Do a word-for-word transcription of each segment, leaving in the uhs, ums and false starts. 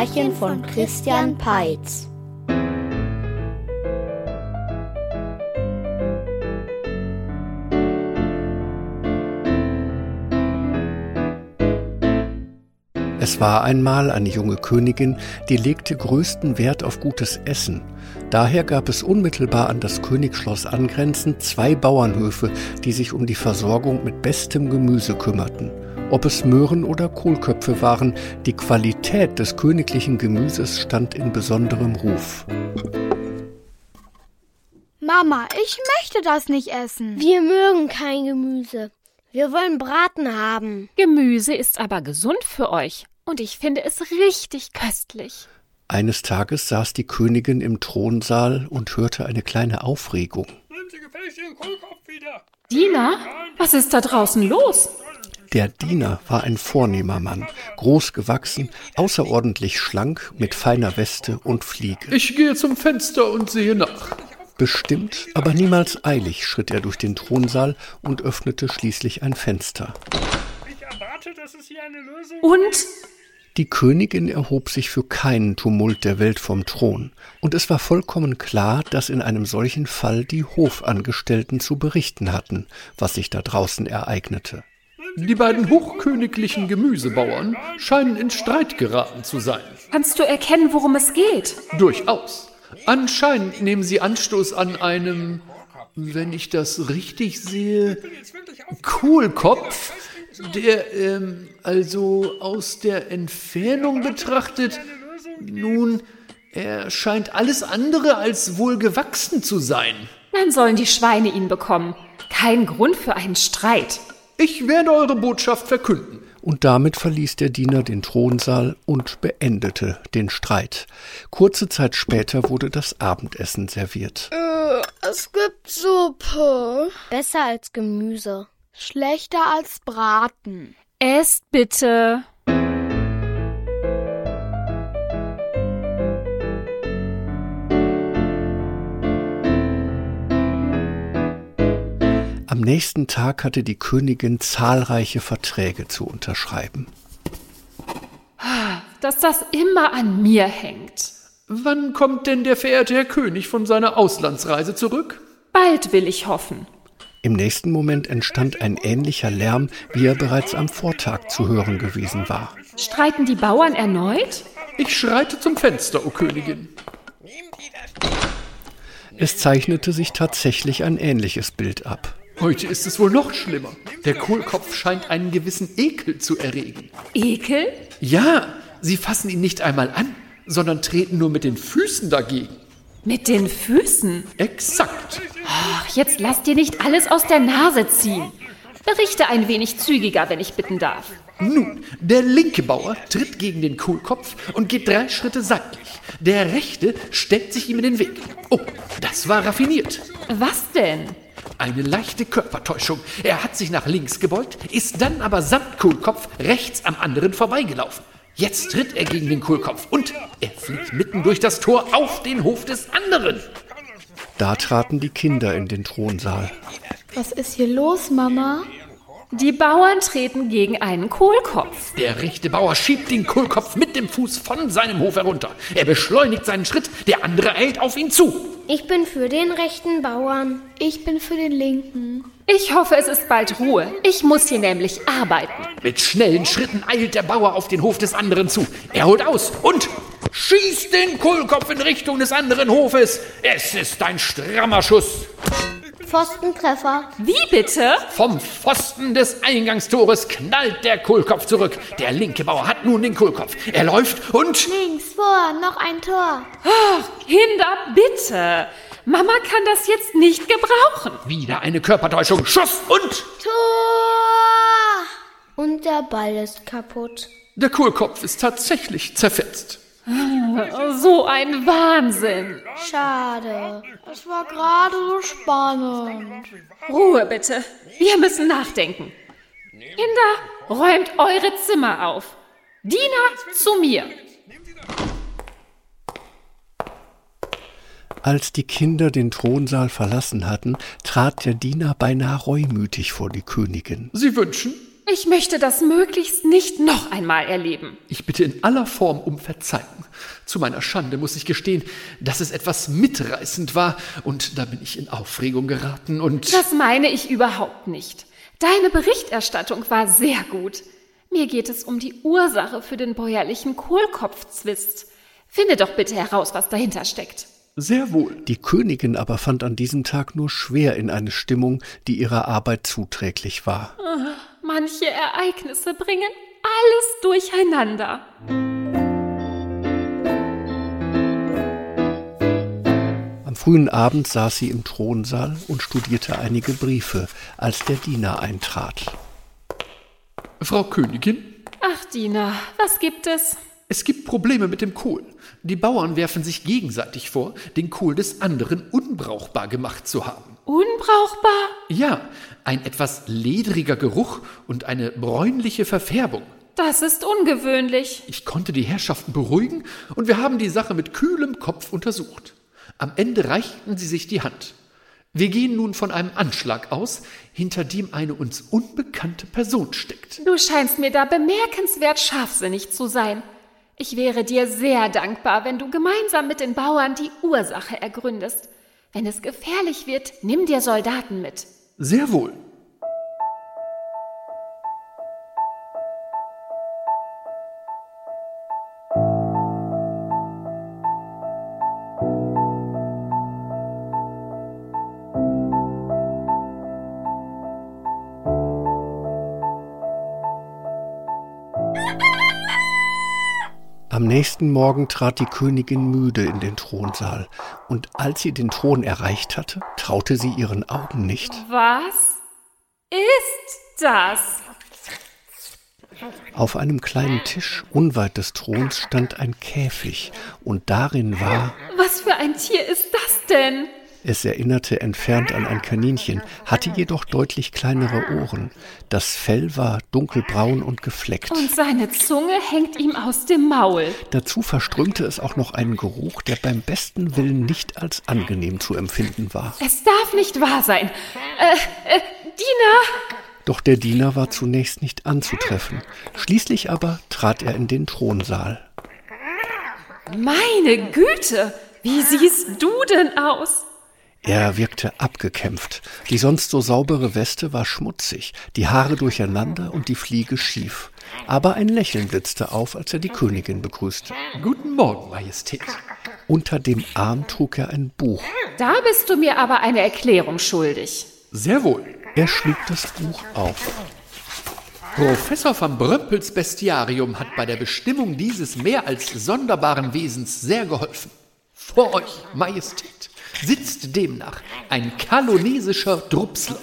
Märchen von Christian Peitz. Es war einmal eine junge Königin, die legte größten Wert auf gutes Essen. Daher gab es unmittelbar an das Königsschloss angrenzend zwei Bauernhöfe, die sich um die Versorgung mit bestem Gemüse kümmerten. Ob es Möhren oder Kohlköpfe waren, die Qualität des königlichen Gemüses stand in besonderem Ruf. Mama, ich möchte das nicht essen. Wir mögen kein Gemüse. Wir wollen Braten haben. Gemüse ist aber gesund für euch und ich finde es richtig köstlich. Eines Tages saß die Königin im Thronsaal und hörte eine kleine Aufregung. Nehmen Sie gefälligst Ihren Kohlkopf wieder. Diener, was ist da draußen los? Der Diener war ein vornehmer Mann, groß gewachsen, außerordentlich schlank, mit feiner Weste und Fliege. Ich gehe zum Fenster und sehe nach. Bestimmt, aber niemals eilig schritt er durch den Thronsaal und öffnete schließlich ein Fenster. Ich erwarte, dass es hier eine Lösung Und? Die Königin erhob sich für keinen Tumult der Welt vom Thron, und es war vollkommen klar, dass in einem solchen Fall die Hofangestellten zu berichten hatten, was sich da draußen ereignete. Die beiden hochköniglichen Gemüsebauern scheinen in Streit geraten zu sein. Kannst du erkennen, worum es geht? Durchaus. Anscheinend nehmen sie Anstoß an einem, wenn ich das richtig sehe, Kohlkopf, der, ähm, also aus der Entfernung betrachtet, nun, er scheint alles andere als wohlgewachsen zu sein. Dann sollen die Schweine ihn bekommen. Kein Grund für einen Streit. Ich werde eure Botschaft verkünden. Und damit verließ der Diener den Thronsaal und beendete den Streit. Kurze Zeit später wurde das Abendessen serviert. Äh, es gibt Suppe. Besser als Gemüse. Schlechter als Braten. Esst bitte. Am nächsten Tag hatte die Königin zahlreiche Verträge zu unterschreiben. Dass das immer an mir hängt. Wann kommt denn der verehrte Herr König von seiner Auslandsreise zurück? Bald will ich hoffen. Im nächsten Moment entstand ein ähnlicher Lärm, wie er bereits am Vortag zu hören gewesen war. Streiten die Bauern erneut? Ich schreite zum Fenster, o Königin. Es zeichnete sich tatsächlich ein ähnliches Bild ab. Heute ist es wohl noch schlimmer. Der Kohlkopf scheint einen gewissen Ekel zu erregen. Ekel? Ja, sie fassen ihn nicht einmal an, sondern treten nur mit den Füßen dagegen. Mit den Füßen? Exakt. Ach, jetzt lass dir nicht alles aus der Nase ziehen. Berichte ein wenig zügiger, wenn ich bitten darf. Nun, der linke Bauer tritt gegen den Kohlkopf und geht drei Schritte seitlich. Der rechte stellt sich ihm in den Weg. Oh, das war raffiniert. Was denn? Eine leichte Körpertäuschung. Er hat sich nach links gebeugt, ist dann aber samt Kohlkopf rechts am anderen vorbeigelaufen. Jetzt tritt er gegen den Kohlkopf und er fliegt mitten durch das Tor auf den Hof des anderen. Da traten die Kinder in den Thronsaal. Was ist hier los, Mama? Die Bauern treten gegen einen Kohlkopf. Der rechte Bauer schiebt den Kohlkopf mit dem Fuß von seinem Hof herunter. Er beschleunigt seinen Schritt, der andere eilt auf ihn zu. Ich bin für den rechten Bauern. Ich bin für den linken. Ich hoffe, es ist bald Ruhe. Ich muss hier nämlich arbeiten. Mit schnellen Schritten eilt der Bauer auf den Hof des anderen zu. Er holt aus und schießt den Kohlkopf in Richtung des anderen Hofes. Es ist ein strammer Schuss. Pfostentreffer. Wie bitte? Vom Pfosten des Eingangstores knallt der Kohlkopf zurück. Der linke Bauer hat nun den Kohlkopf. Er läuft und... Links vor, noch ein Tor. Ach, Kinder, bitte. Mama kann das jetzt nicht gebrauchen. Wieder eine Körpertäuschung. Schuss und... Tor! Und der Ball ist kaputt. Der Kohlkopf ist tatsächlich zerfetzt. So ein Wahnsinn. Schade. Es war gerade so spannend. Ruhe bitte. Wir müssen nachdenken. Kinder, räumt eure Zimmer auf. Diener, zu mir. Als die Kinder den Thronsaal verlassen hatten, trat der Diener beinahe reumütig vor die Königin. Sie wünschen? Ich möchte das möglichst nicht noch einmal erleben. Ich bitte in aller Form um Verzeihung. Zu meiner Schande muss ich gestehen, dass es etwas mitreißend war, und da bin ich in Aufregung geraten und... Das meine ich überhaupt nicht. Deine Berichterstattung war sehr gut. Mir geht es um die Ursache für den bäuerlichen Kohlkopfzwist. Finde doch bitte heraus, was dahinter steckt. Sehr wohl. Die Königin aber fand an diesem Tag nur schwer in eine Stimmung, die ihrer Arbeit zuträglich war. Manche Ereignisse bringen alles durcheinander. Am frühen Abend saß sie im Thronsaal und studierte einige Briefe, als der Diener eintrat. Frau Königin? Ach, Diener, was gibt es? Es gibt Probleme mit dem Kohl. Die Bauern werfen sich gegenseitig vor, den Kohl des anderen unbrauchbar gemacht zu haben. Unbrauchbar? Ja, ein etwas ledriger Geruch und eine bräunliche Verfärbung. Das ist ungewöhnlich. Ich konnte die Herrschaften beruhigen und wir haben die Sache mit kühlem Kopf untersucht. Am Ende reichten sie sich die Hand. Wir gehen nun von einem Anschlag aus, hinter dem eine uns unbekannte Person steckt. Du scheinst mir da bemerkenswert scharfsinnig zu sein. Ich wäre dir sehr dankbar, wenn du gemeinsam mit den Bauern die Ursache ergründest. Wenn es gefährlich wird, nimm dir Soldaten mit. Sehr wohl. Am nächsten Morgen trat die Königin müde in den Thronsaal, und als sie den Thron erreicht hatte, traute sie ihren Augen nicht. Was ist das? Auf einem kleinen Tisch unweit des Throns stand ein Käfig, und darin war... Was für ein Tier ist das denn? Es erinnerte entfernt an ein Kaninchen, hatte jedoch deutlich kleinere Ohren. Das Fell war dunkelbraun und gefleckt. Und seine Zunge hängt ihm aus dem Maul. Dazu verströmte es auch noch einen Geruch, der beim besten Willen nicht als angenehm zu empfinden war. Es darf nicht wahr sein. Äh, äh, Diener! Doch der Diener war zunächst nicht anzutreffen. Schließlich aber trat er in den Thronsaal. Meine Güte, wie siehst du denn aus? Er wirkte abgekämpft. Die sonst so saubere Weste war schmutzig, die Haare durcheinander und die Fliege schief. Aber ein Lächeln blitzte auf, als er die Königin begrüßte. Guten Morgen, Majestät. Unter dem Arm trug er ein Buch. Da bist du mir aber eine Erklärung schuldig. Sehr wohl. Er schlug das Buch auf. Professor van Brömpels Bestiarium hat bei der Bestimmung dieses mehr als sonderbaren Wesens sehr geholfen. Vor euch, Majestät, sitzt demnach ein kalonesischer Drupsler.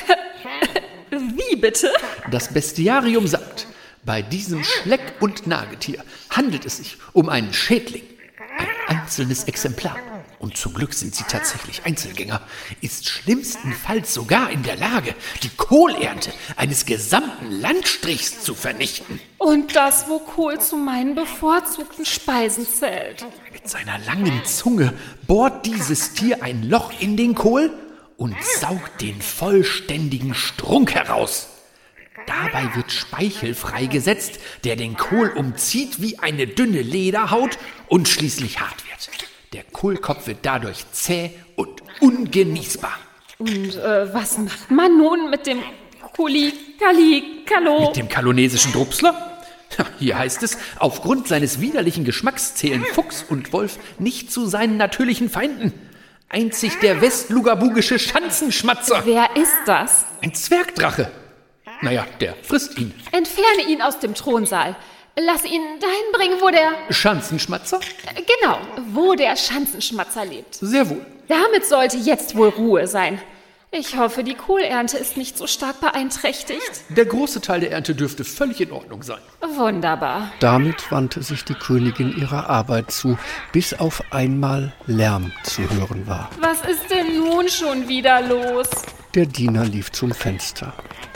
Wie bitte? Das Bestiarium sagt, bei diesem Schleck- und Nagetier handelt es sich um einen Schädling. Ein einzelnes Exemplar, und zum Glück sind sie tatsächlich Einzelgänger, ist schlimmstenfalls sogar in der Lage, die Kohlernte eines gesamten Landstrichs zu vernichten. Und das, wo Kohl zu meinen bevorzugten Speisen zählt. Mit seiner langen Zunge bohrt dieses Tier ein Loch in den Kohl und saugt den vollständigen Strunk heraus. Dabei wird Speichel freigesetzt, der den Kohl umzieht wie eine dünne Lederhaut und schließlich hart wird. Der Kohlkopf wird dadurch zäh und ungenießbar. Und äh, was macht man nun mit dem Kuli, Kali, Kalo? Mit dem kalonesischen Drupsler? Hier heißt es, aufgrund seines widerlichen Geschmacks zählen Fuchs und Wolf nicht zu seinen natürlichen Feinden. Einzig der westlugabugische Schanzenschmatzer. Wer ist das? Ein Zwergdrache. Naja, der frisst ihn. Entferne ihn aus dem Thronsaal. Lass ihn dahin bringen, wo der... Schanzenschmatzer? Äh, genau, wo der Schanzenschmatzer lebt. Sehr wohl. Damit sollte jetzt wohl Ruhe sein. Ich hoffe, die Kohlernte ist nicht so stark beeinträchtigt. Der große Teil der Ernte dürfte völlig in Ordnung sein. Wunderbar. Damit wandte sich die Königin ihrer Arbeit zu, bis auf einmal Lärm zu hören war. Was ist denn nun schon wieder los? Der Diener lief zum Fenster.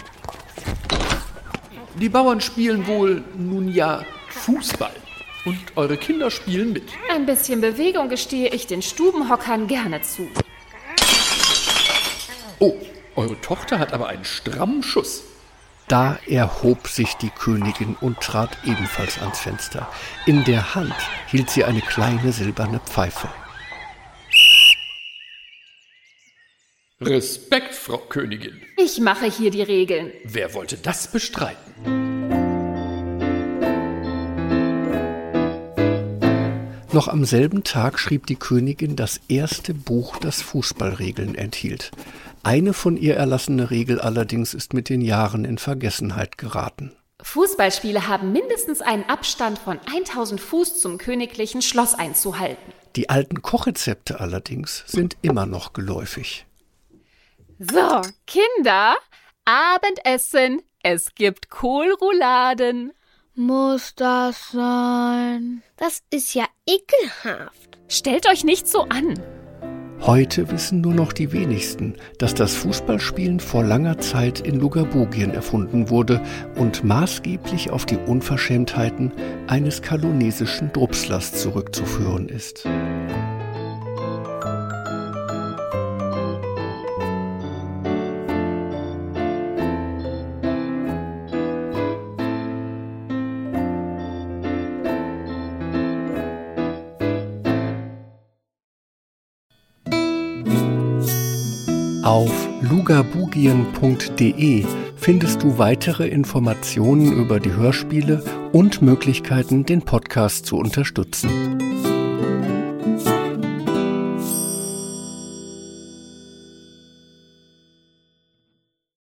Die Bauern spielen wohl nun ja Fußball. Und eure Kinder spielen mit. Ein bisschen Bewegung gestehe ich den Stubenhockern gerne zu. Oh, eure Tochter hat aber einen strammen Schuss. Da erhob sich die Königin und trat ebenfalls ans Fenster. In der Hand hielt sie eine kleine silberne Pfeife. Respekt, Frau Königin. Ich mache hier die Regeln. Wer wollte das bestreiten? Noch am selben Tag schrieb die Königin das erste Buch, das Fußballregeln enthielt. Eine von ihr erlassene Regel allerdings ist mit den Jahren in Vergessenheit geraten. Fußballspiele haben mindestens einen Abstand von tausend Fuß zum königlichen Schloss einzuhalten. Die alten Kochrezepte allerdings sind immer noch geläufig. So, Kinder, Abendessen. Es gibt Kohlrouladen. Muss das sein? Das ist ja ekelhaft. Stellt euch nicht so an. Heute wissen nur noch die wenigsten, dass das Fußballspielen vor langer Zeit in Lugabugien erfunden wurde und maßgeblich auf die Unverschämtheiten eines kalonesischen Drupslers zurückzuführen ist. Auf lugabugien punkt de findest du weitere Informationen über die Hörspiele und Möglichkeiten, den Podcast zu unterstützen.